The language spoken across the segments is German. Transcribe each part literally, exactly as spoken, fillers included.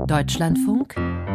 Deutschlandfunk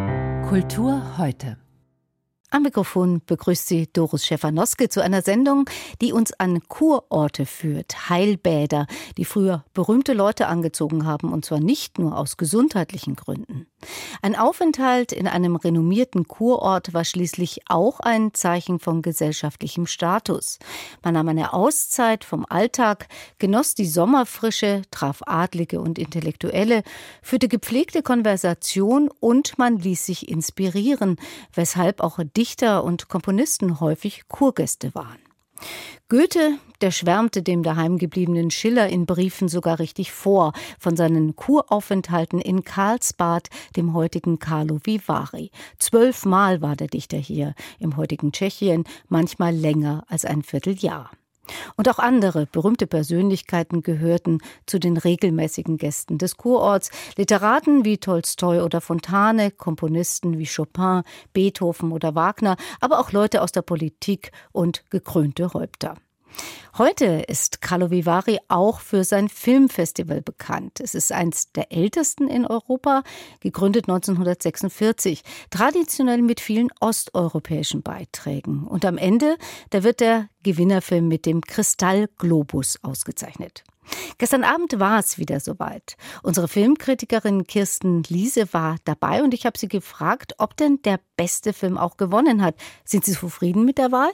Kultur heute. Am Mikrofon begrüßt Sie Doris Schäfer-Noske zu einer Sendung, die uns an Kurorte führt, Heilbäder, die früher berühmte Leute angezogen haben, und zwar nicht nur aus gesundheitlichen Gründen. Ein Aufenthalt in einem renommierten Kurort war schließlich auch ein Zeichen von gesellschaftlichem Status. Man nahm eine Auszeit vom Alltag, genoss die Sommerfrische, traf Adlige und Intellektuelle, führte gepflegte Konversation und man ließ sich inspirieren, weshalb auch Dichter und Komponisten häufig Kurgäste waren. Goethe, der schwärmte dem daheimgebliebenen Schiller in Briefen sogar richtig vor von seinen Kuraufenthalten in Karlsbad, dem heutigen Karlovy Vary. Zwölfmal war der Dichter hier, im heutigen Tschechien, manchmal länger als ein Vierteljahr. Und auch andere berühmte Persönlichkeiten gehörten zu den regelmäßigen Gästen des Kurorts. Literaten wie Tolstoi oder Fontane, Komponisten wie Chopin, Beethoven oder Wagner, aber auch Leute aus der Politik und gekrönte Häupter. Heute ist Karlovy Vary auch für sein Filmfestival bekannt. Es ist eines der ältesten in Europa, gegründet neunzehnhundertsechsundvierzig, traditionell mit vielen osteuropäischen Beiträgen. Und am Ende, da wird der Gewinnerfilm mit dem Kristallglobus ausgezeichnet. Gestern Abend war es wieder soweit. Unsere Filmkritikerin Kirsten Liese war dabei und ich habe sie gefragt, ob denn der beste Film auch gewonnen hat. Sind Sie zufrieden mit der Wahl?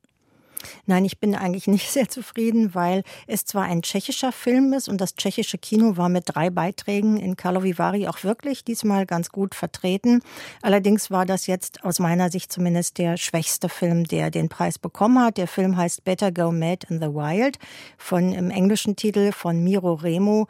Nein, ich bin eigentlich nicht sehr zufrieden, weil es zwar ein tschechischer Film ist und das tschechische Kino war mit drei Beiträgen in Karlovy Vary auch wirklich diesmal ganz gut vertreten. Allerdings war das jetzt aus meiner Sicht zumindest der schwächste Film, der den Preis bekommen hat. Der Film heißt Better Go Mad in the Wild, von im englischen Titel von Miro Remo.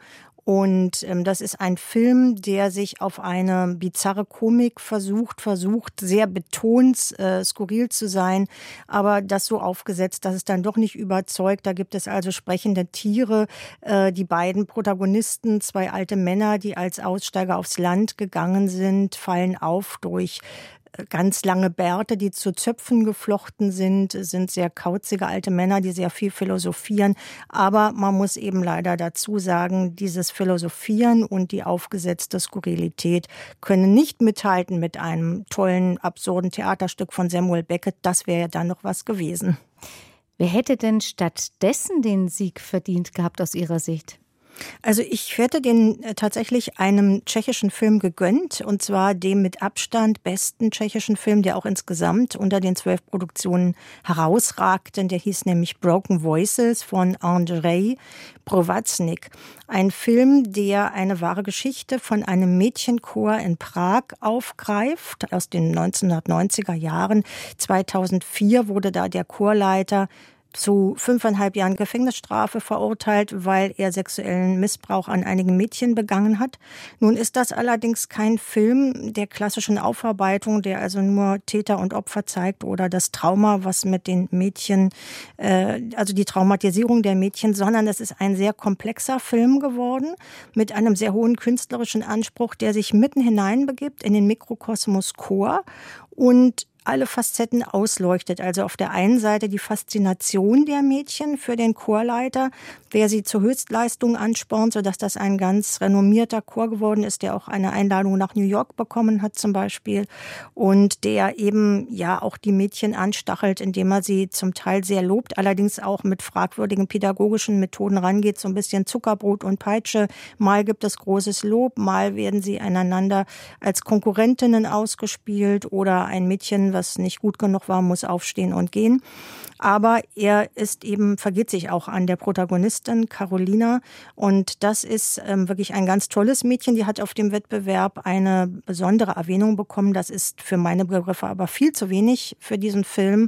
Und ähm, das ist ein Film, der sich auf eine bizarre Komik versucht, versucht sehr betont, äh, skurril zu sein, aber das so aufgesetzt, dass es dann doch nicht überzeugt. Da gibt es also sprechende Tiere, äh, die beiden Protagonisten, zwei alte Männer, die als Aussteiger aufs Land gegangen sind, fallen auf durch ganz lange Bärte, die zu Zöpfen geflochten sind, sind sehr kauzige alte Männer, die sehr viel philosophieren. Aber man muss eben leider dazu sagen, dieses Philosophieren und die aufgesetzte Skurrilität können nicht mithalten mit einem tollen, absurden Theaterstück von Samuel Beckett. Das wäre ja dann noch was gewesen. Wer hätte denn stattdessen den Sieg verdient gehabt aus Ihrer Sicht? Also ich hätte den tatsächlich einem tschechischen Film gegönnt, und zwar dem mit Abstand besten tschechischen Film, der auch insgesamt unter den zwölf Produktionen herausragte. Der hieß nämlich Broken Voices von Andrej Provaznik. Ein Film, der eine wahre Geschichte von einem Mädchenchor in Prag aufgreift, aus den neunzehnhundertneunziger Jahren. zweitausendvier wurde da der Chorleiter zu fünfeinhalb Jahren Gefängnisstrafe verurteilt, weil er sexuellen Missbrauch an einigen Mädchen begangen hat. Nun ist das allerdings kein Film der klassischen Aufarbeitung, der also nur Täter und Opfer zeigt oder das Trauma, was mit den Mädchen, äh, also die Traumatisierung der Mädchen, sondern es ist ein sehr komplexer Film geworden mit einem sehr hohen künstlerischen Anspruch, der sich mitten hineinbegibt in den Mikrokosmos Chor und alle Facetten ausleuchtet. Also auf der einen Seite die Faszination der Mädchen für den Chorleiter, der sie zur Höchstleistung anspornt, sodass das ein ganz renommierter Chor geworden ist, der auch eine Einladung nach New York bekommen hat zum Beispiel und der eben ja auch die Mädchen anstachelt, indem er sie zum Teil sehr lobt, allerdings auch mit fragwürdigen pädagogischen Methoden rangeht, so ein bisschen Zuckerbrot und Peitsche. Mal gibt es großes Lob, mal werden sie einander als Konkurrentinnen ausgespielt oder ein Mädchen, was nicht gut genug war, muss aufstehen und gehen. Aber er ist eben, vergeht sich auch an der Protagonistin Carolina. Und das ist ähm, wirklich ein ganz tolles Mädchen. Die hat auf dem Wettbewerb eine besondere Erwähnung bekommen. Das ist für meine Begriffe aber viel zu wenig für diesen Film,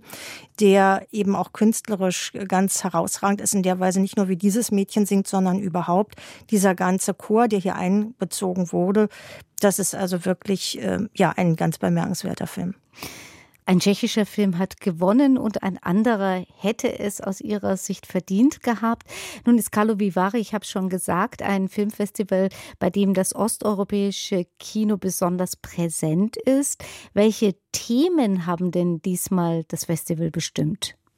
der eben auch künstlerisch ganz herausragend ist, in der Weise nicht nur wie dieses Mädchen singt, sondern überhaupt dieser ganze Chor, der hier einbezogen wurde. Das ist also wirklich äh, ja ein ganz bemerkenswerter Film. Ein tschechischer Film hat gewonnen und ein anderer hätte es aus Ihrer Sicht verdient gehabt. Nun ist Karlovy Vary, ich habe es schon gesagt, ein Filmfestival, bei dem das osteuropäische Kino besonders präsent ist. Welche Themen haben denn diesmal das Festival bestimmt?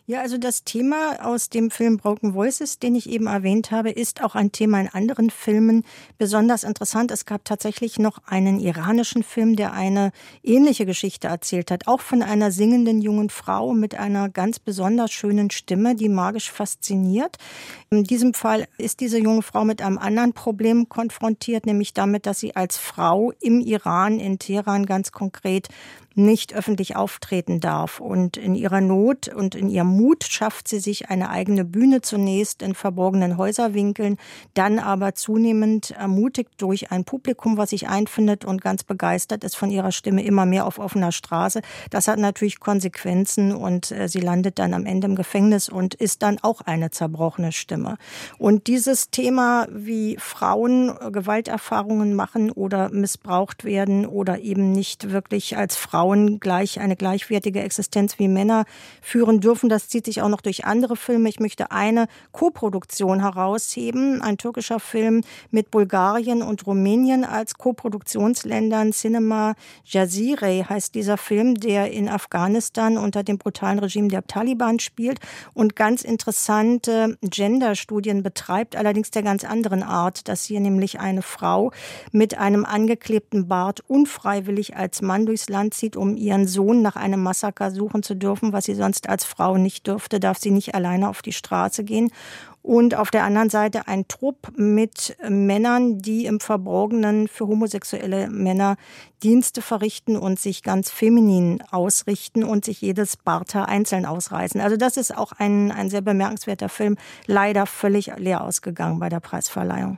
Ja, also das Thema aus dem Film Broken Voices, den ich eben erwähnt habe, ist auch ein Thema in anderen Filmen besonders interessant. Es gab tatsächlich noch einen iranischen Film, der eine ähnliche Geschichte erzählt hat, auch von einer singenden jungen Frau mit einer ganz besonders schönen Stimme, die magisch fasziniert. In diesem Fall ist diese junge Frau mit einem anderen Problem konfrontiert, nämlich damit, dass sie als Frau im Iran, in Teheran ganz konkret, nicht öffentlich auftreten darf. Und in ihrer Not und in ihrem Mut schafft sie sich eine eigene Bühne zunächst in verborgenen Häuserwinkeln, dann aber zunehmend ermutigt durch ein Publikum, was sich einfindet und ganz begeistert ist von ihrer Stimme, immer mehr auf offener Straße. Das hat natürlich Konsequenzen und sie landet dann am Ende im Gefängnis und ist dann auch eine zerbrochene Stimme. Und dieses Thema, wie Frauen Gewalterfahrungen machen oder missbraucht werden oder eben nicht wirklich als Frauen gleich eine gleichwertige Existenz wie Männer führen dürfen. Das zieht sich auch noch durch andere Filme. Ich möchte eine Koproduktion herausheben, ein türkischer Film mit Bulgarien und Rumänien als Koproduktionsländern. Cinema Jazire heißt dieser Film, der in Afghanistan unter dem brutalen Regime der Taliban spielt und ganz interessante Genderstudien betreibt, allerdings der ganz anderen Art, dass hier nämlich eine Frau mit einem angeklebten Bart unfreiwillig als Mann durchs Land zieht, um ihren Sohn nach einem Massaker suchen zu dürfen, was sie sonst als Frau nicht dürfte, darf sie nicht alleine auf die Straße gehen. Und auf der anderen Seite ein Trupp mit Männern, die im Verborgenen für homosexuelle Männer Dienste verrichten und sich ganz feminin ausrichten und sich jedes Barthaar einzeln ausreißen. Also das ist auch ein, ein sehr bemerkenswerter Film, leider völlig leer ausgegangen bei der Preisverleihung.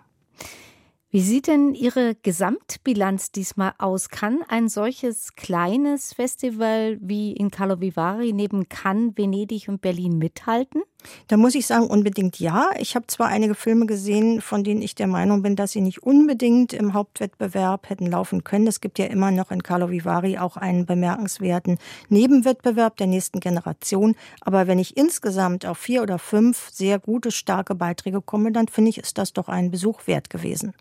Wie sieht denn Ihre Gesamtbilanz diesmal aus? Kann ein solches kleines Festival wie in Karlovy Vary neben Cannes, Venedig und Berlin mithalten? Da muss ich sagen, unbedingt ja. Ich habe zwar einige Filme gesehen, von denen ich der Meinung bin, dass sie nicht unbedingt im Hauptwettbewerb hätten laufen können. Es gibt ja immer noch in Karlovy Vary auch einen bemerkenswerten Nebenwettbewerb der nächsten Generation. Aber wenn ich insgesamt auf vier oder fünf sehr gute, starke Beiträge komme, dann finde ich, ist das doch einen Besuch wert gewesen.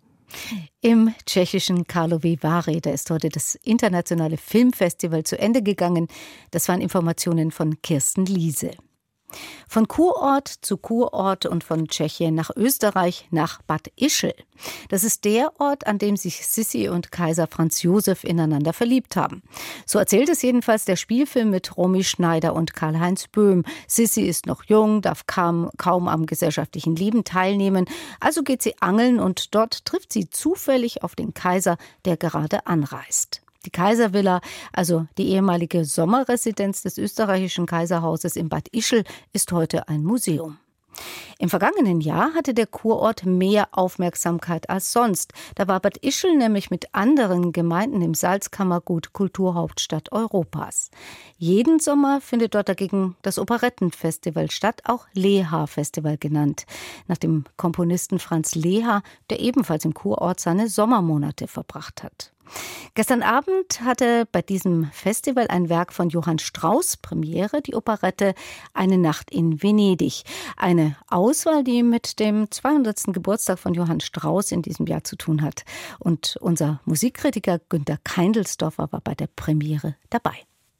Im tschechischen Karlovy Vary, da ist heute das internationale Filmfestival zu Ende gegangen. Das waren Informationen von Kirsten Liese. Von Kurort zu Kurort und von Tschechien nach Österreich nach Bad Ischl. Das ist der Ort, an dem sich Sissi und Kaiser Franz Josef ineinander verliebt haben. So erzählt es jedenfalls der Spielfilm mit Romy Schneider und Karl-Heinz Böhm. Sissi ist noch jung, darf kaum, kaum am gesellschaftlichen Leben teilnehmen. Also geht sie angeln und dort trifft sie zufällig auf den Kaiser, der gerade anreist. Die Kaiservilla, also die ehemalige Sommerresidenz des österreichischen Kaiserhauses in Bad Ischl, ist heute ein Museum. Im vergangenen Jahr hatte der Kurort mehr Aufmerksamkeit als sonst. Da war Bad Ischl nämlich mit anderen Gemeinden im Salzkammergut Kulturhauptstadt Europas. Jeden Sommer findet dort dagegen das Operettenfestival statt, auch Leha-Festival genannt, nach dem Komponisten Franz Leha, der ebenfalls im Kurort seine Sommermonate verbracht hat. Gestern Abend hatte bei diesem Festival ein Werk von Johann Strauss Premiere, die Operette Eine Nacht in Venedig. Eine Auswahl, die mit dem zweihundertsten Geburtstag von Johann Strauss in diesem Jahr zu tun hat. Und unser Musikkritiker Günter Keindelsdorfer war bei der Premiere dabei.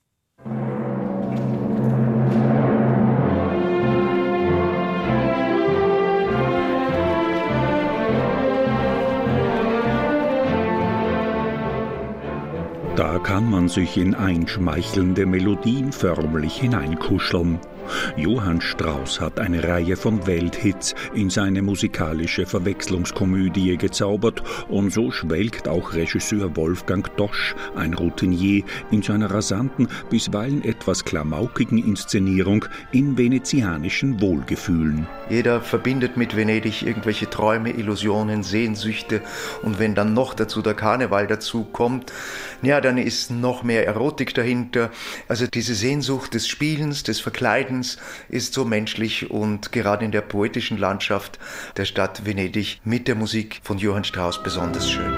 Da kann man sich in einschmeichelnde Melodien förmlich hineinkuscheln. Johann Strauss hat eine Reihe von Welthits in seine musikalische Verwechslungskomödie gezaubert und so schwelgt auch Regisseur Wolfgang Dosch, ein Routinier, in seiner rasanten, bisweilen etwas klamaukigen Inszenierung in venezianischen Wohlgefühlen. Jeder verbindet mit Venedig irgendwelche Träume, Illusionen, Sehnsüchte und wenn dann noch dazu der Karneval dazu kommt, ja, dann ist noch mehr Erotik dahinter. Also diese Sehnsucht des Spielens, des Verkleidens ist so menschlich und gerade in der poetischen Landschaft der Stadt Venedig mit der Musik von Johann Strauss besonders schön.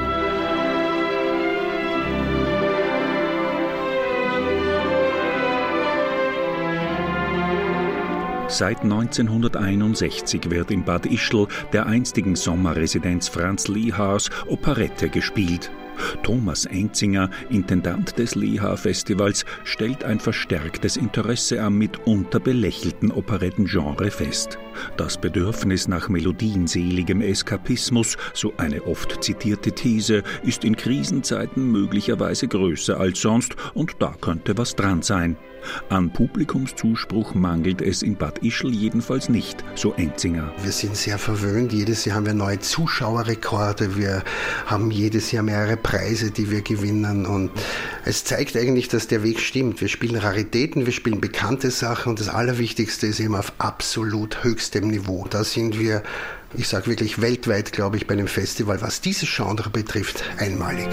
Seit neunzehnhunderteinundsechzig wird in Bad Ischl, der einstigen Sommerresidenz Franz Lehas, Operette gespielt. Thomas Enzinger, Intendant des Leha-Festivals, stellt ein verstärktes Interesse am mitunter belächelten Operettengenre fest. Das Bedürfnis nach melodienseligem Eskapismus, so eine oft zitierte These, ist in Krisenzeiten möglicherweise größer als sonst, und da könnte was dran sein. An Publikumszuspruch mangelt es in Bad Ischl jedenfalls nicht, so Enzinger. Wir sind sehr verwöhnt. Jedes Jahr haben wir neue Zuschauerrekorde. Wir haben jedes Jahr mehrere Preise, die wir gewinnen. Und es zeigt eigentlich, dass der Weg stimmt. Wir spielen Raritäten, wir spielen bekannte Sachen. Und das Allerwichtigste ist eben auf absolut höchstem Niveau. Da sind wir, ich sage wirklich weltweit, glaube ich, bei einem Festival, was dieses Genre betrifft, einmalig.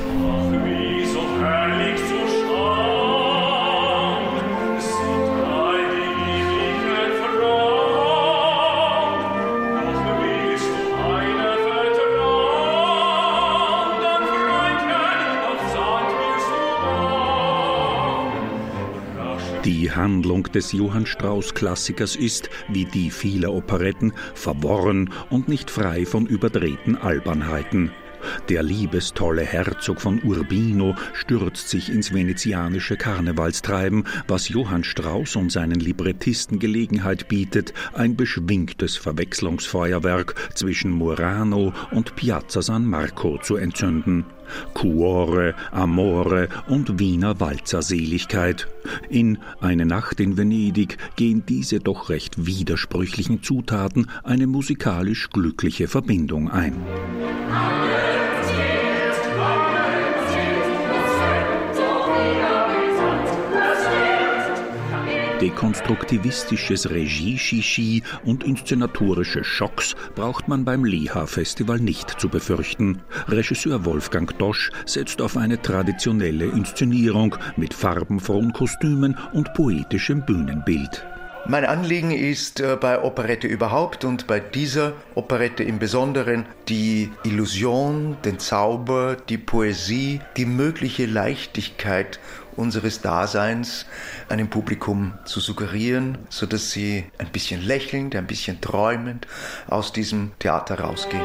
Die Handlung des Johann Strauss-Klassikers ist, wie die vieler Operetten, verworren und nicht frei von überdrehten Albernheiten. Der liebestolle Herzog von Urbino stürzt sich ins venezianische Karnevalstreiben, was Johann Strauss und seinen Librettisten Gelegenheit bietet, ein beschwingtes Verwechslungsfeuerwerk zwischen Murano und Piazza San Marco zu entzünden. Cuore, Amore und Wiener Walzerseligkeit. In Eine Nacht in Venedig gehen diese doch recht widersprüchlichen Zutaten eine musikalisch glückliche Verbindung ein. Dekonstruktivistisches Regie-Shishi und inszenatorische Schocks braucht man beim Leha-Festival nicht zu befürchten. Regisseur Wolfgang Dosch setzt auf eine traditionelle Inszenierung mit farbenfrohen Kostümen und poetischem Bühnenbild. Mein Anliegen ist bei Operette überhaupt und bei dieser Operette im Besonderen die Illusion, den Zauber, die Poesie, die mögliche Leichtigkeit unseres Daseins einem Publikum zu suggerieren, sodass sie ein bisschen lächelnd, ein bisschen träumend aus diesem Theater rausgehen.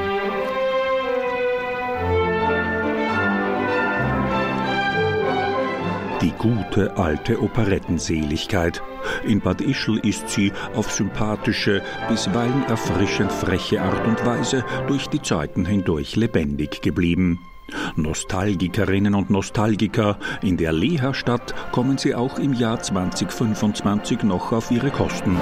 Die gute alte Operettenseligkeit. In Bad Ischl ist sie auf sympathische, bisweilen erfrischend freche Art und Weise durch die Zeiten hindurch lebendig geblieben. Nostalgikerinnen und Nostalgiker, in der Leha-Stadt kommen sie auch im Jahr zwanzig fünfundzwanzig noch auf ihre Kosten.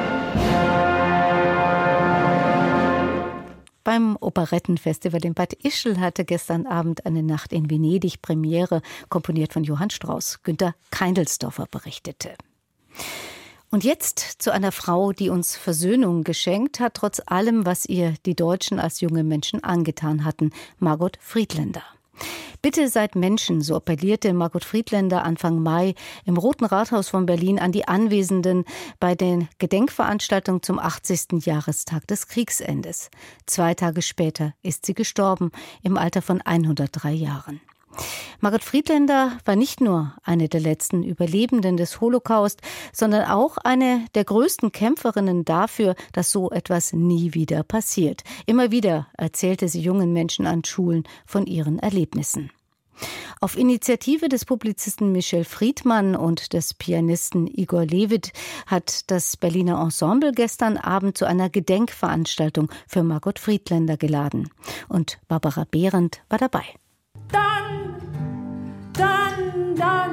Beim Operettenfestival in Bad Ischl hatte gestern Abend Eine Nacht in Venedig Premiere, komponiert von Johann Strauss. Günter Keindelsdorfer berichtete. Und jetzt zu einer Frau, die uns Versöhnung geschenkt hat, trotz allem, was ihr die Deutschen als junge Menschen angetan hatten, Margot Friedländer. Bitte seid Menschen, so appellierte Margot Friedländer Anfang Mai im Roten Rathaus von Berlin an die Anwesenden bei den Gedenkveranstaltungen zum achtzigsten Jahrestag des Kriegsendes. Zwei Tage später ist sie gestorben, im Alter von hundertdrei Jahren. Margot Friedländer war nicht nur eine der letzten Überlebenden des Holocaust, sondern auch eine der größten Kämpferinnen dafür, dass so etwas nie wieder passiert. Immer wieder erzählte sie jungen Menschen an Schulen von ihren Erlebnissen. Auf Initiative des Publizisten Michel Friedmann und des Pianisten Igor Levit hat das Berliner Ensemble gestern Abend zu einer Gedenkveranstaltung für Margot Friedländer geladen. Und Barbara Behrendt war dabei. Dann, dann, dann,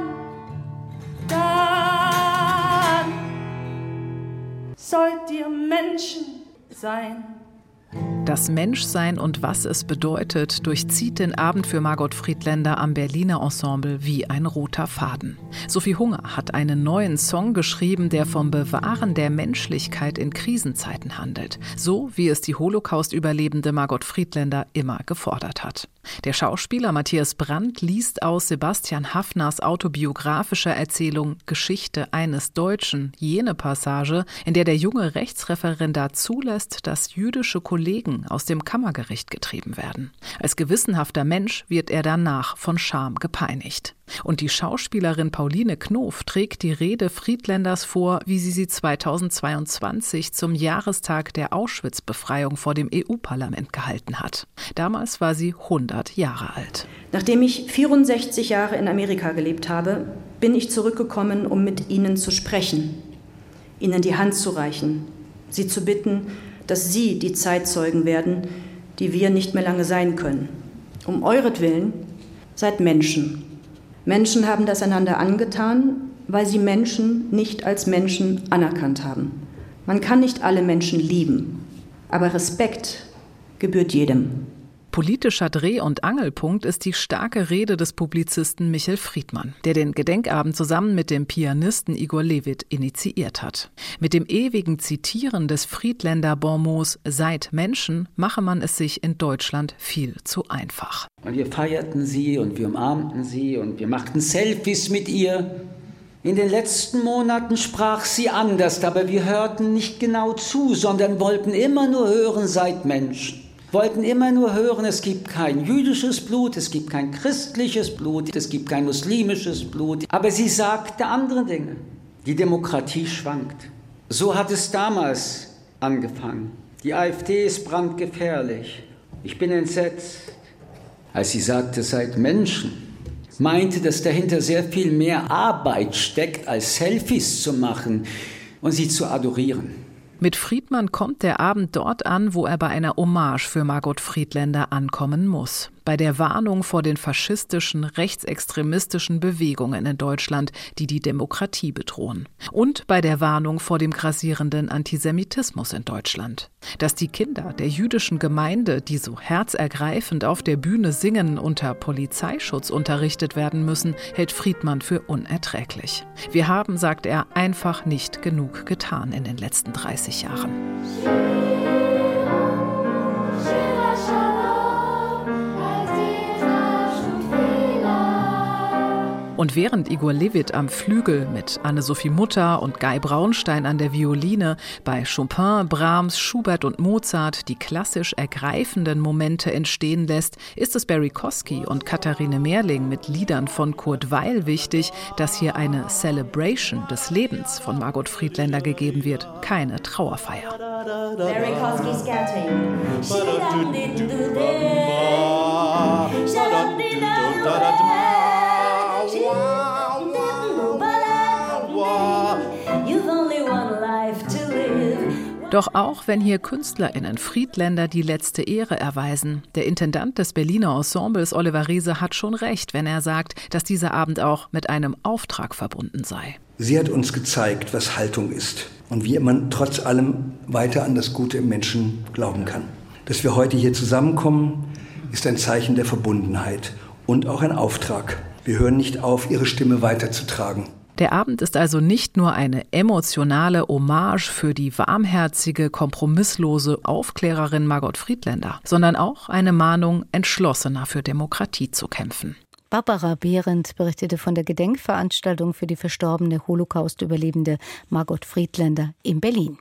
dann sollt ihr Menschen sein. Das Menschsein und was es bedeutet, durchzieht den Abend für Margot Friedländer am Berliner Ensemble wie ein roter Faden. Sophie Hunger hat einen neuen Song geschrieben, der vom Bewahren der Menschlichkeit in Krisenzeiten handelt. So wie es die Holocaust-Überlebende Margot Friedländer immer gefordert hat. Der Schauspieler Matthias Brandt liest aus Sebastian Haffners autobiografischer Erzählung Geschichte eines Deutschen jene Passage, in der der junge Rechtsreferendar zulässt, dass jüdische Kollegen aus dem Kammergericht getrieben werden. Als gewissenhafter Mensch wird er danach von Scham gepeinigt. Und die Schauspielerin Pauline Knof trägt die Rede Friedländers vor, wie sie sie zweitausendzweiundzwanzig zum Jahrestag der Auschwitz-Befreiung vor dem E U-Parlament gehalten hat. Damals war sie hundert Jahre alt. Nachdem ich vierundsechzig Jahre in Amerika gelebt habe, bin ich zurückgekommen, um mit Ihnen zu sprechen, Ihnen die Hand zu reichen, Sie zu bitten, dass Sie die Zeitzeugen werden, die wir nicht mehr lange sein können. Um euretwillen seid Menschen. Menschen haben das einander angetan, weil sie Menschen nicht als Menschen anerkannt haben. Man kann nicht alle Menschen lieben, aber Respekt gebührt jedem. Politischer Dreh- und Angelpunkt ist die starke Rede des Publizisten Michel Friedmann, der den Gedenkabend zusammen mit dem Pianisten Igor Levit initiiert hat. Mit dem ewigen Zitieren des Friedländer Bonmots »Seid Menschen« mache man es sich in Deutschland viel zu einfach. Und wir feierten sie und wir umarmten sie und wir machten Selfies mit ihr. In den letzten Monaten sprach sie anders, aber wir hörten nicht genau zu, sondern wollten immer nur hören, seid Menschen. Wollten immer nur hören, es gibt kein jüdisches Blut, es gibt kein christliches Blut, es gibt kein muslimisches Blut. Aber sie sagte andere Dinge. Die Demokratie schwankt. So hat es damals angefangen. Die AfD ist brandgefährlich. Ich bin entsetzt. Als sie sagte, seid Menschen, meinte, dass dahinter sehr viel mehr Arbeit steckt, als Selfies zu machen und sie zu adorieren. Mit Friedmann kommt der Abend dort an, wo er bei einer Hommage für Margot Friedländer ankommen muss. Bei der Warnung vor den faschistischen, rechtsextremistischen Bewegungen in Deutschland, die die Demokratie bedrohen. Und bei der Warnung vor dem grassierenden Antisemitismus in Deutschland. Dass die Kinder der jüdischen Gemeinde, die so herzergreifend auf der Bühne singen, unter Polizeischutz unterrichtet werden müssen, hält Friedmann für unerträglich. Wir haben, sagt er, einfach nicht genug getan in den letzten dreißig Jahren. Und während Igor Levit am Flügel mit Anne-Sophie Mutter und Guy Braunstein an der Violine bei Chopin, Brahms, Schubert und Mozart die klassisch ergreifenden Momente entstehen lässt, ist es Barry Kosky und Katharine Mehrling mit Liedern von Kurt Weill wichtig, dass hier eine Celebration des Lebens von Margot Friedländer gegeben wird, keine Trauerfeier. Barry Kosky's Scatting. Doch auch wenn hier KünstlerInnen Friedländer die letzte Ehre erweisen, der Intendant des Berliner Ensembles Oliver Riese hat schon recht, wenn er sagt, dass dieser Abend auch mit einem Auftrag verbunden sei. Sie hat uns gezeigt, was Haltung ist und wie man trotz allem weiter an das Gute im Menschen glauben kann. Dass wir heute hier zusammenkommen, ist ein Zeichen der Verbundenheit und auch ein Auftrag. Wir hören nicht auf, ihre Stimme weiterzutragen. Der Abend ist also nicht nur eine emotionale Hommage für die warmherzige, kompromisslose Aufklärerin Margot Friedländer, sondern auch eine Mahnung, entschlossener für Demokratie zu kämpfen. Barbara Behrendt berichtete von der Gedenkveranstaltung für die verstorbene Holocaust-Überlebende Margot Friedländer in Berlin.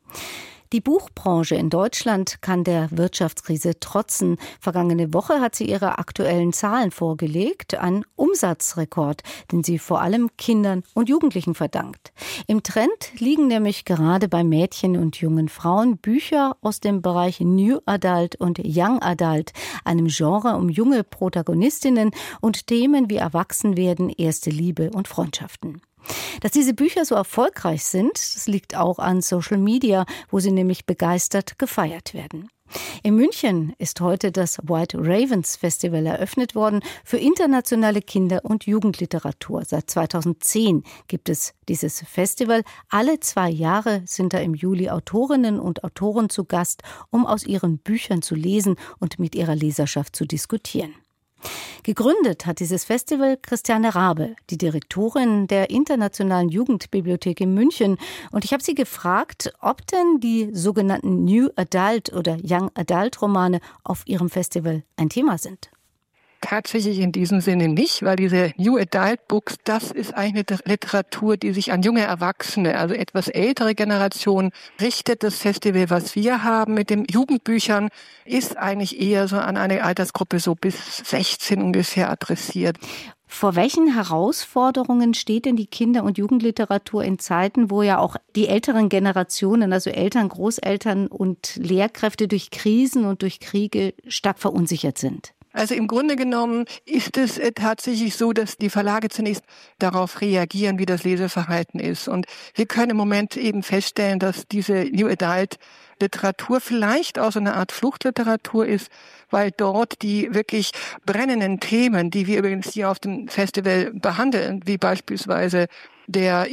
Die Buchbranche in Deutschland kann der Wirtschaftskrise trotzen. Vergangene Woche hat sie ihre aktuellen Zahlen vorgelegt, einen Umsatzrekord, den sie vor allem Kindern und Jugendlichen verdankt. Im Trend liegen nämlich gerade bei Mädchen und jungen Frauen Bücher aus dem Bereich New Adult und Young Adult, einem Genre um junge Protagonistinnen und Themen wie Erwachsenwerden, erste Liebe und Freundschaften. Dass diese Bücher so erfolgreich sind, das liegt auch an Social Media, wo sie nämlich begeistert gefeiert werden. In München ist heute das White Ravens Festival eröffnet worden für internationale Kinder- und Jugendliteratur. Seit zweitausendzehn gibt es dieses Festival. Alle zwei Jahre sind da im Juli Autorinnen und Autoren zu Gast, um aus ihren Büchern zu lesen und mit ihrer Leserschaft zu diskutieren. Gegründet hat dieses Festival Christiane Rabe, die Direktorin der Internationalen Jugendbibliothek in München. Und ich habe sie gefragt, ob denn die sogenannten New Adult oder Young Adult Romane auf ihrem Festival ein Thema sind. Tatsächlich in diesem Sinne nicht, weil diese New Adult Books, das ist eigentlich eine Literatur, die sich an junge Erwachsene, also etwas ältere Generation richtet. Das Festival, was wir haben mit den Jugendbüchern, ist eigentlich eher so an eine Altersgruppe so bis sechzehn ungefähr adressiert. Vor welchen Herausforderungen steht denn die Kinder- und Jugendliteratur in Zeiten, wo ja auch die älteren Generationen, also Eltern, Großeltern und Lehrkräfte durch Krisen und durch Kriege stark verunsichert sind? Also im Grunde genommen ist es tatsächlich so, dass die Verlage zunächst darauf reagieren, wie das Leseverhalten ist. Und wir können im Moment eben feststellen, dass diese New Adult Literatur vielleicht auch so eine Art Fluchtliteratur ist, weil dort die wirklich brennenden Themen, die wir übrigens hier auf dem Festival behandeln, wie beispielsweise der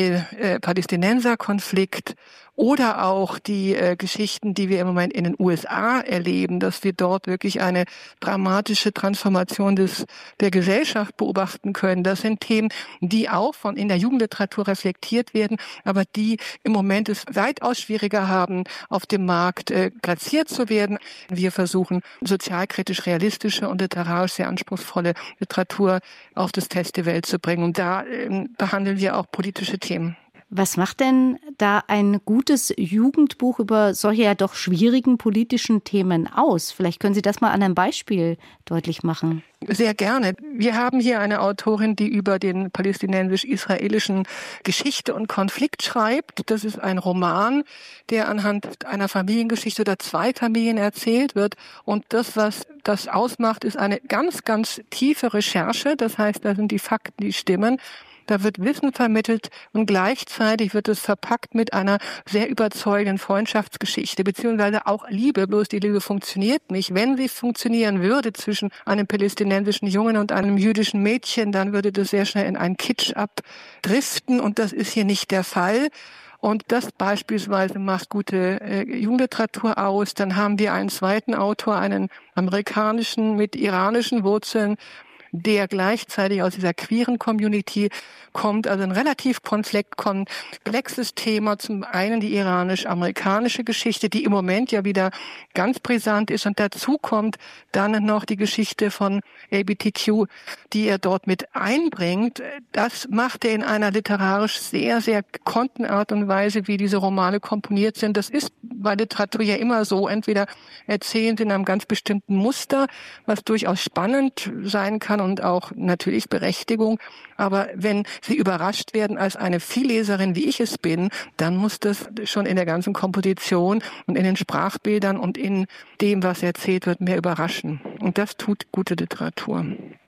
Israel-Palästinenser-Konflikt oder auch die äh, Geschichten, die wir im Moment in den U S A erleben, dass wir dort wirklich eine dramatische Transformation des der Gesellschaft beobachten können. Das sind Themen, die auch von in der Jugendliteratur reflektiert werden, aber die im Moment es weitaus schwieriger haben, auf dem Markt äh, platziert zu werden. Wir versuchen, sozialkritisch realistische und literarisch sehr anspruchsvolle Literatur auf das Festival zu bringen. Und da äh, behandeln wir auch politische Themen. Was macht denn da ein gutes Jugendbuch über solche ja doch schwierigen politischen Themen aus? Vielleicht können Sie das mal an einem Beispiel deutlich machen. Sehr gerne. Wir haben hier eine Autorin, die über den palästinensisch-israelischen Geschichte und Konflikt schreibt. Das ist ein Roman, der anhand einer Familiengeschichte oder zwei Familien erzählt wird. Und das, was das ausmacht, ist eine ganz, ganz tiefe Recherche. Das heißt, da sind die Fakten, die stimmen. Da wird Wissen vermittelt und gleichzeitig wird es verpackt mit einer sehr überzeugenden Freundschaftsgeschichte, beziehungsweise auch Liebe. Bloß die Liebe funktioniert nicht. Wenn sie funktionieren würde zwischen einem palästinensischen Jungen und einem jüdischen Mädchen, dann würde das sehr schnell in einen Kitsch abdriften und das ist hier nicht der Fall. Und das beispielsweise macht gute äh, Jugendliteratur aus. Dann haben wir einen zweiten Autor, einen amerikanischen mit iranischen Wurzeln, der gleichzeitig aus dieser queeren Community kommt, also ein relativ komplexes Thema. Zum einen die iranisch-amerikanische Geschichte, die im Moment ja wieder ganz brisant ist. Und dazu kommt dann noch die Geschichte von L G B T Q, die er dort mit einbringt. Das macht er in einer literarisch sehr, sehr gekonnten Art und Weise, wie diese Romane komponiert sind. Das ist bei Literatur ja immer so. Entweder erzählen sie in einem ganz bestimmten Muster, was durchaus spannend sein kann und auch natürlich Berechtigung. Aber wenn sie überrascht werden als eine Vielleserin, wie ich es bin, dann muss das schon in der ganzen Komposition und in den Sprachbildern und in dem, was erzählt wird, mehr überraschen. Und das tut gute Literatur.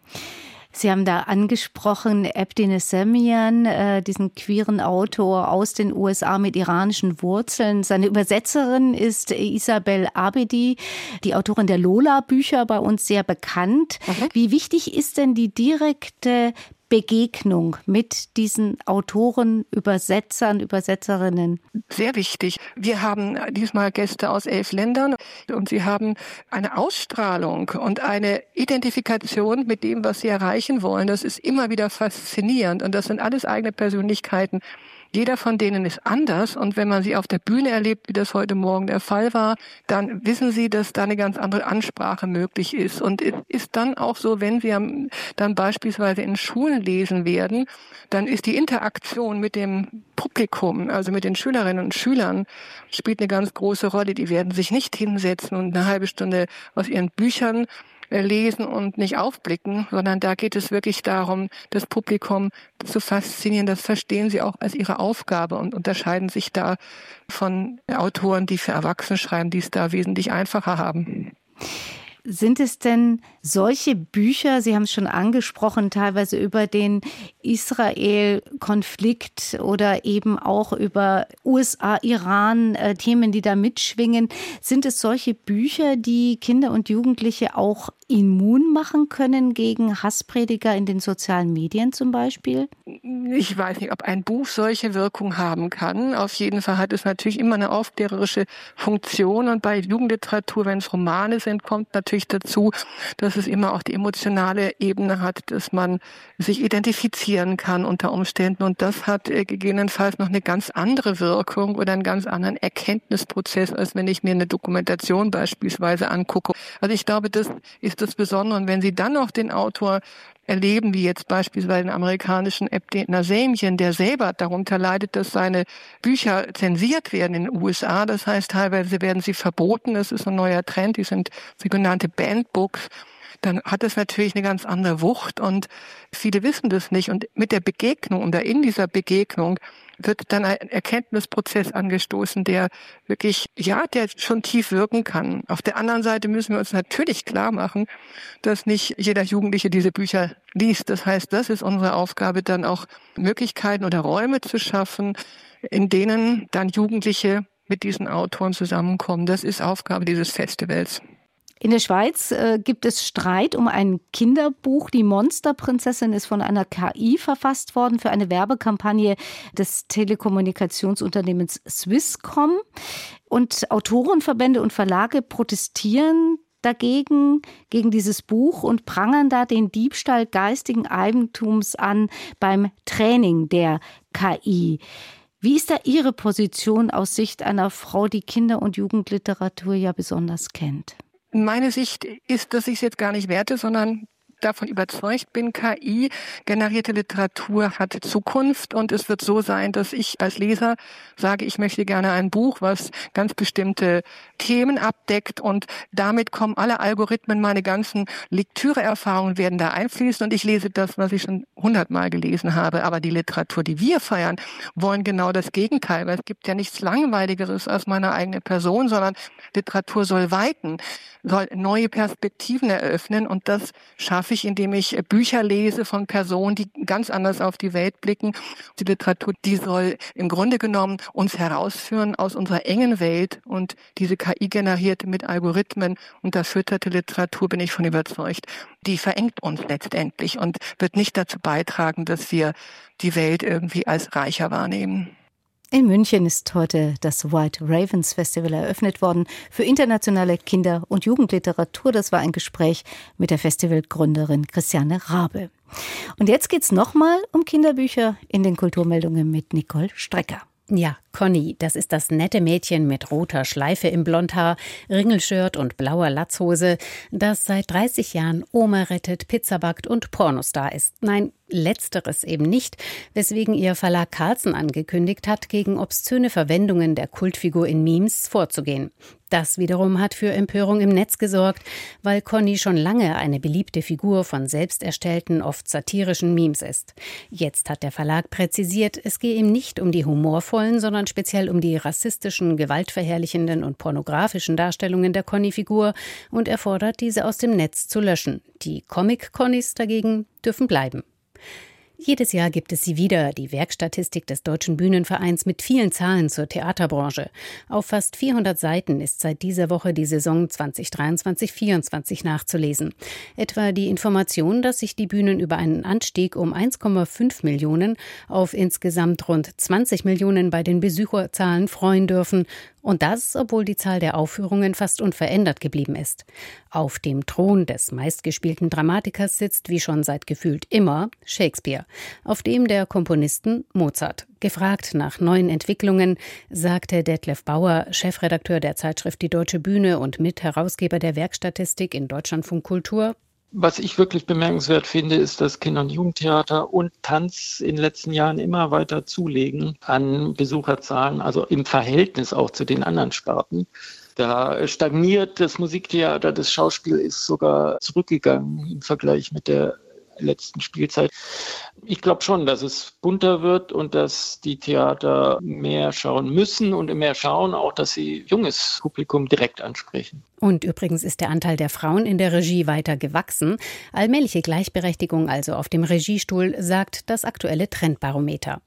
Sie haben da angesprochen, Abdi Nessemian, äh, diesen queeren Autor aus den U S A mit iranischen Wurzeln. Seine Übersetzerin ist Isabel Abedi, die Autorin der Lola-Bücher, bei uns sehr bekannt. Mhm. Wie wichtig ist denn die direkte Begegnung mit diesen Autoren, Übersetzern, Übersetzerinnen? Sehr wichtig. Wir haben diesmal Gäste aus elf Ländern und sie haben eine Ausstrahlung und eine Identifikation mit dem, was sie erreichen wollen. Das ist immer wieder faszinierend und das sind alles eigene Persönlichkeiten. Jeder von denen ist anders und wenn man sie auf der Bühne erlebt, wie das heute Morgen der Fall war, dann wissen Sie, dass da eine ganz andere Ansprache möglich ist. Und es ist dann auch so, wenn Sie dann beispielsweise in Schulen lesen werden, dann ist die Interaktion mit dem Publikum, also mit den Schülerinnen und Schülern, spielt eine ganz große Rolle. Die werden sich nicht hinsetzen und eine halbe Stunde aus ihren Büchern lesen und nicht aufblicken, sondern da geht es wirklich darum, das Publikum zu faszinieren. Das verstehen sie auch als ihre Aufgabe und unterscheiden sich da von Autoren, die für Erwachsene schreiben, die es da wesentlich einfacher haben. Sind es denn solche Bücher, Sie haben es schon angesprochen, teilweise über den Israel-Konflikt oder eben auch über U S A, Iran, äh, Themen, die da mitschwingen, sind es solche Bücher, die Kinder und Jugendliche auch immun machen können gegen Hassprediger in den sozialen Medien zum Beispiel? Ich weiß nicht, ob ein Buch solche Wirkung haben kann. Auf jeden Fall hat es natürlich immer eine aufklärerische Funktion und bei Jugendliteratur, wenn es Romane sind, kommt natürlich dazu, dass es immer auch die emotionale Ebene hat, dass man sich identifizieren kann unter Umständen und das hat äh, gegebenenfalls noch eine ganz andere Wirkung oder einen ganz anderen Erkenntnisprozess, als wenn ich mir eine Dokumentation beispielsweise angucke. Also ich glaube, das ist das Besondere und wenn Sie dann noch den Autor erleben, wie jetzt beispielsweise den amerikanischen Abdi Nessemian, der selber darunter leidet, dass seine Bücher zensiert werden in den U S A. Das heißt, teilweise werden sie verboten. Das ist ein neuer Trend. Die sind sogenannte Banned Books. dann hat es natürlich eine ganz andere Wucht und viele wissen das nicht. Und mit der Begegnung oder in dieser Begegnung wird dann ein Erkenntnisprozess angestoßen, der wirklich, ja, der schon tief wirken kann. Auf der anderen Seite müssen wir uns natürlich klar machen, dass nicht jeder Jugendliche diese Bücher liest. Das heißt, das ist unsere Aufgabe, dann auch Möglichkeiten oder Räume zu schaffen, in denen dann Jugendliche mit diesen Autoren zusammenkommen. Das ist Aufgabe dieses Festivals. In der Schweiz äh, gibt es Streit um ein Kinderbuch. Die Monsterprinzessin ist von einer K I verfasst worden für eine Werbekampagne des Telekommunikationsunternehmens Swisscom. Und Autorenverbände und Verlage protestieren dagegen, gegen dieses Buch und prangern da den Diebstahl geistigen Eigentums an beim Training der K I. Wie ist da Ihre Position aus Sicht einer Frau, die Kinder- und Jugendliteratur ja besonders kennt? Meine Sicht ist, dass ich es jetzt gar nicht werte, sondern davon überzeugt bin, K I-generierte Literatur hat Zukunft und es wird so sein, dass ich als Leser sage, ich möchte gerne ein Buch, was ganz bestimmte Themen abdeckt und damit kommen alle Algorithmen, meine ganzen Lektüreerfahrungen werden da einfließen und ich lese das, was ich schon hundertmal gelesen habe. Aber die Literatur, die wir feiern, wollen genau das Gegenteil, weil es gibt ja nichts Langweiligeres als meine eigene Person, sondern Literatur soll weiten, soll neue Perspektiven eröffnen und das schaffe ich, indem ich Bücher lese von Personen, die ganz anders auf die Welt blicken. Die Literatur, die soll im Grunde genommen uns herausführen aus unserer engen Welt und diese K I-generierte mit Algorithmen unterfütterte Literatur, bin ich von überzeugt, die verengt uns letztendlich und wird nicht dazu beitragen, dass wir die Welt irgendwie als reicher wahrnehmen. In München ist heute das White Ravens Festival eröffnet worden für internationale Kinder- und Jugendliteratur. Das war ein Gespräch mit der Festivalgründerin Christiane Rabe. Und jetzt geht's nochmal um Kinderbücher in den Kulturmeldungen mit Nicole Strecker. Ja, Conny, das ist das nette Mädchen mit roter Schleife im Blondhaar, Ringelshirt und blauer Latzhose, das seit dreißig Jahren Oma rettet, Pizza backt und Pornostar ist. Nein, letzteres eben nicht, weswegen ihr Verlag Carlsen angekündigt hat, gegen obszöne Verwendungen der Kultfigur in Memes vorzugehen. Das wiederum hat für Empörung im Netz gesorgt, weil Conny schon lange eine beliebte Figur von selbst erstellten, oft satirischen Memes ist. Jetzt hat der Verlag präzisiert, es gehe ihm nicht um die humorvollen, sondern speziell um die rassistischen, gewaltverherrlichenden und pornografischen Darstellungen der Conny-Figur und er fordert, diese aus dem Netz zu löschen. Die Comic-Connys dagegen dürfen bleiben. Jedes Jahr gibt es sie wieder, die Werkstatistik des Deutschen Bühnenvereins mit vielen Zahlen zur Theaterbranche. Auf fast vierhundert Seiten ist seit dieser Woche die Saison zwanzig dreiundzwanzig vierundzwanzig nachzulesen. Etwa die Information, dass sich die Bühnen über einen Anstieg um eins Komma fünf Millionen auf insgesamt rund zwanzig Millionen bei den Besucherzahlen freuen dürfen. Und das, obwohl die Zahl der Aufführungen fast unverändert geblieben ist. Auf dem Thron des meistgespielten Dramatikers sitzt, wie schon seit gefühlt immer, Shakespeare. Auf dem der Komponisten Mozart. Gefragt nach neuen Entwicklungen, sagte Detlef Bauer, Chefredakteur der Zeitschrift Die Deutsche Bühne und Mitherausgeber der Werkstatistik in Deutschlandfunk Kultur: Was ich wirklich bemerkenswert finde, ist, dass Kinder- und Jugendtheater und Tanz in den letzten Jahren immer weiter zulegen an Besucherzahlen, also im Verhältnis auch zu den anderen Sparten. Da stagniert das Musiktheater, das Schauspiel ist sogar zurückgegangen im Vergleich mit der letzten Spielzeit. Ich glaube schon, dass es bunter wird und dass die Theater mehr schauen müssen und mehr schauen auch, dass sie junges Publikum direkt ansprechen. Und übrigens ist der Anteil der Frauen in der Regie weiter gewachsen. Allmähliche Gleichberechtigung also auf dem Regiestuhl, sagt das aktuelle Trendbarometer.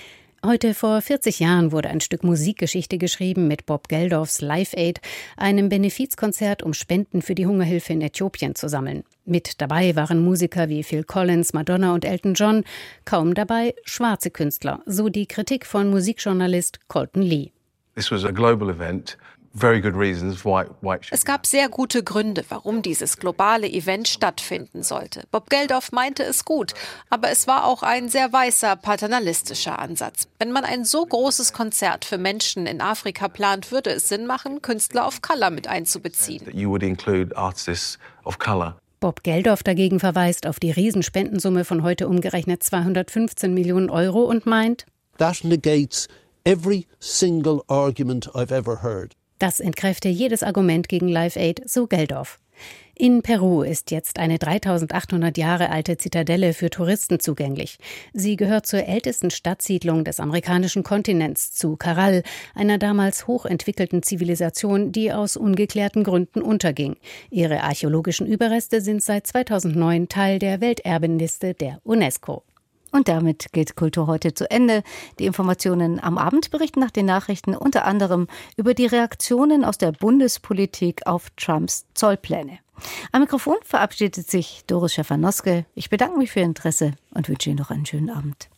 Heute vor vierzig Jahren wurde ein Stück Musikgeschichte geschrieben mit Bob Geldofs Live Aid, einem Benefizkonzert, um Spenden für die Hungerhilfe in Äthiopien zu sammeln. Mit dabei waren Musiker wie Phil Collins, Madonna und Elton John, kaum dabei schwarze Künstler, so die Kritik von Musikjournalist Colton Lee. This was a global event. Very good reasons why, why es gab sehr gute Gründe, warum dieses globale Event stattfinden sollte. Bob Geldof meinte es gut, aber es war auch ein sehr weißer, paternalistischer Ansatz. Wenn man ein so großes Konzert für Menschen in Afrika plant, würde es Sinn machen, Künstler of Color mit einzubeziehen. You would include artists of color. Bob Geldof dagegen verweist auf die Riesenspendensumme von heute umgerechnet zweihundertfünfzehn Millionen Euro und meint, That negates every single argument I've ever heard. Das entkräfte jedes Argument gegen Live Aid, so Geldof. In Peru ist jetzt eine dreitausendachthundert Jahre alte Zitadelle für Touristen zugänglich. Sie gehört zur ältesten Stadtsiedlung des amerikanischen Kontinents, zu Caral, einer damals hochentwickelten Zivilisation, die aus ungeklärten Gründen unterging. Ihre archäologischen Überreste sind seit zweitausendneun Teil der Welterbenliste der UNESCO. Und damit geht Kultur heute zu Ende. Die Informationen am Abend berichten nach den Nachrichten unter anderem über die Reaktionen aus der Bundespolitik auf Trumps Zollpläne. Am Mikrofon verabschiedet sich Doris Schäfer-Noske. Ich bedanke mich für Ihr Interesse und wünsche Ihnen noch einen schönen Abend.